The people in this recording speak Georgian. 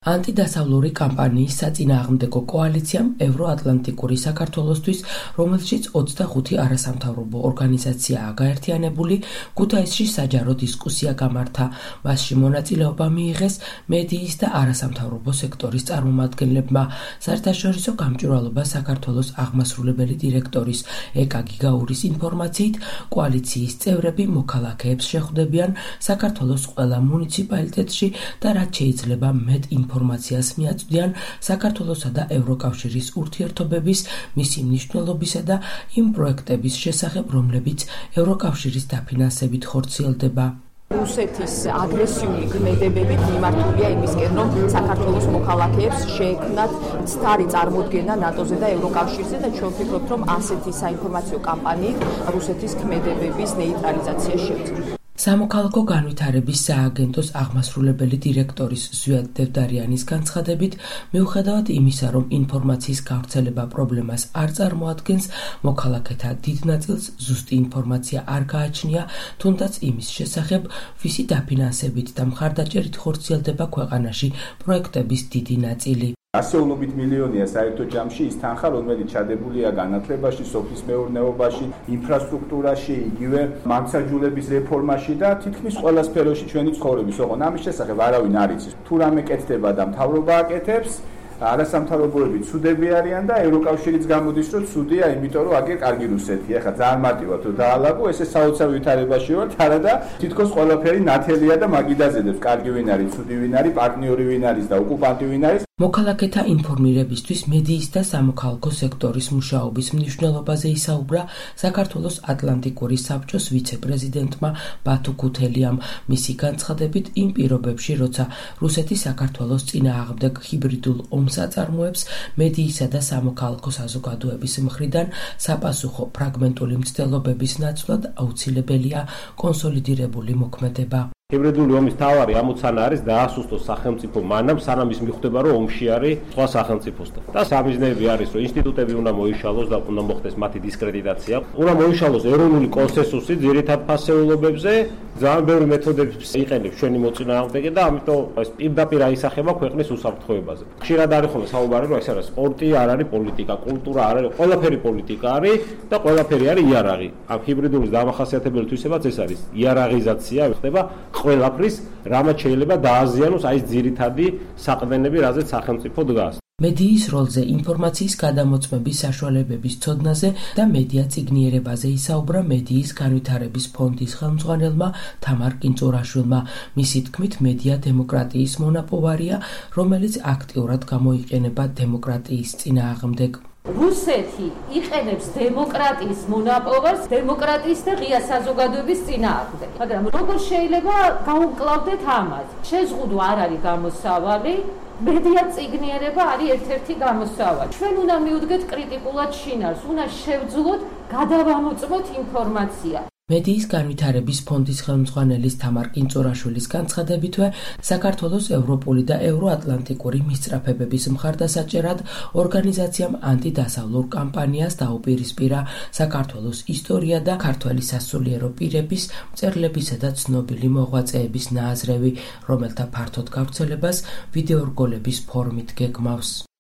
ანტიდასავლური კამპანიის საწინააღმდეგო კოალიციამ ევროატლანტიკური საქართველოსთვის, რომელშიც 25 არასამთავრობო ორგანიზაციაა გაერთიანებული, ქუთაისში საჯარო დისკუსია გამართა. მასში მონაწილეობა მიიღეს მედიის და არასამთავრობო სექტორის წარმომადგენლებმა. საერთაშორისო გამჭვირვალობა საქართველოს აღმასრულებელი დირექტორის ეკა გიგაურის ინფორმაციით, კოალიციის წევრები მოქალაქეებს შეხვდებიან საქართველოს ყველა მუნიციპალიტეტში და რაც შეიძლება მეტ ინფორმაციას მიაწვდიან საქართველოსა და ევროკავშირის ურთიერთობების, მისი მნიშვნელობისა და იმ პროექტების შესახებ, რომლებიც ევროკავშირის დაფინანსებით ხორციელდება. რუსეთის აგრესიული ქმედებებით მიმართულია იმისკენ, რომ საქართველოს მოქალაქეებს შეექმნათ მცდარი წარმოდგენა ნატოზე და ევროკავშირზე და ჩვენ ვფიქრობთ, რომ ასეთი საინფორმაციო კამპანიით რუსეთის ქმედებების ნეიტრალიზაცია შევძლებთ. სამოქალაქო განვითარების სააგენტოს აღმასრულებელი დირექტორის ზვიად დევდარიანის განცხადებით, მიუხედავად იმისა, რომ ინფორმაციის გავრცელება პრობლემას არ წარმოადგენს, მოქალაქეთა დიდ ნაწილს ზუსტი ინფორმაცია არ გააჩნია, თუნდაც იმის შესახებ, ვისი დაფინანსებით და მხარდაჭერით ხორციელდება ქვეყანაში პროექტების დიდი ნაწილი. ასეულობით მილიონია საერთო ჯამში ის თანხა, რომელიც ჩადებულია განათლებაში, სოფლის მეურნეობაში, ინფრასტრუქტურაში, იგივე მართლმსაჯულების რეფორმაში და თითქმის ყველა სფეროში ჩვენი ცხოვრების. ოღონდ ამის შესახებ არავინ არ იცის. თუ რამე კეთდება და მთავრობა აკეთებს, არასამთავრობოები ცუდები არიან და ევროკავშირიც გამოდის, რომ ცუდია, იმიტომ რომ აგერ კარგი რუსეთია. ახლა ძალიან მარტივად თუ დაალაგო, ესე საოცარ ვითარებაში ვართ, არა და თითქოს ყველაფერი ნათელია და მაგიდაზედებს. კარგი ვინ არის, ცუდი ვინ არის, პარტნიორი ვინ არის და ოკუპანტი ვინ არის. მოქალაქეთა ინფორმირებისთვის მედიის და სამოქალაქო სექტორის მუშაობის მნიშვნელობაზე ისაუბრა საქართველოს ატლანტიკური საბჭოს ვიცე-პრეზიდენტმა ბათუ ქუთელიამ. მისი განცხადებით, იმ პირობებში, როცა რუსეთი საქართველოს წინააღმდეგ ჰიბრიდულ ომს აწარმოებს, მედიისა და სამოქალაქო საზოგადოების მხრიდან საპასუხო ფრაგმენტული მცდელობების ნაცვლად აუცილებელია კონსოლიდირებული მოქმედება. ჰიბრიდული ომის მთავარი ამოცანა არის დაასუსტოს სახელმწიფო მანამ, სანამ ის მიხვდება, რომ ომში არის სხვა სახელმწიფოსთან. და სამიზნეები არის, რომ ინსტიტუტები უნდა მოიშალოს და უნდა მოხდეს მათი დისკრედიტაცია. უნდა მოიშალოს ეროვნული კონსენსუსი ძირითად ფასეულობებზე, ძალიან ბევრი მეთოდებს იყენებს ჩვენი მოწინააღმდეგე და ამიტომ ეს პირდაპირ აისახება ქვეყნის უსაფრთხოებაზე. ხშირად არის ხოლმე საუბარი, რომ ეს არის სპორტი, არ არის პოლიტიკა, კულტურა, არ არის, ყველაფერი პოლიტიკა არის და ყველაფერი არის იარაღი. ამ ჰიბრიდულის დამახასიათებელი თვისებაც ეს არის იარაღიზაცია, ხდება ყველაფრის, რამაც შეიძლება დააზიანოს აი ეს ძირითადი საყრდენები, რაზეც სახელმწიფო დგას. მედიის როლზე, ინფორმაციის გადამოწმების საშუალებების ცოდნაზე და მედია წიგნიერებაზე ისაუბრა მედიის განვითარების ფონდის ხელმძღვანელმა თამარ კინწურაშვილმა. მისი თქმით, მედია დემოკრატიის მონაპოვარია, რომელიც აქტიურად გამოიყენება დემოკრატიის წინააღმდეგ. რუსეთი იყენებს დემოკრატიის მონაპოვარს დემოკრატიის და ღია საზოგადოების წინააღმდეგ. მაგრამ როგორ შეიძლება გაუკლავდეთ ამას? შეზღუდვა არ არის გამოსავალი, მედია წიგნიერება არის ერთ-ერთი გამოსავალი. ჩვენ უნდა მივუდგეთ კრიტიკულად შინაარს, უნდა შევძლოთ, გადავამოწმოთ ინფორმაცია. მედიის განვითარების ფონდის ხელმძღვანელის თამარ კინწურაშვილის განცხადებითვე, საქართველოს ევროპული და ევროატლანტიკური მისწრაფებების მხარდასაჭერად ორგანიზაციამ ანტიდასავლურ კამპანიას დაუპირისპირა საქართველოს ისტორია და ქართველი სასულიერო პირების, მწერლებისა და ცნობილი მოღვაწეების ნააზრევი, რომელთა ფართოდ გავრცელებას ვიდეორგოლების ფორმით გეგმავს.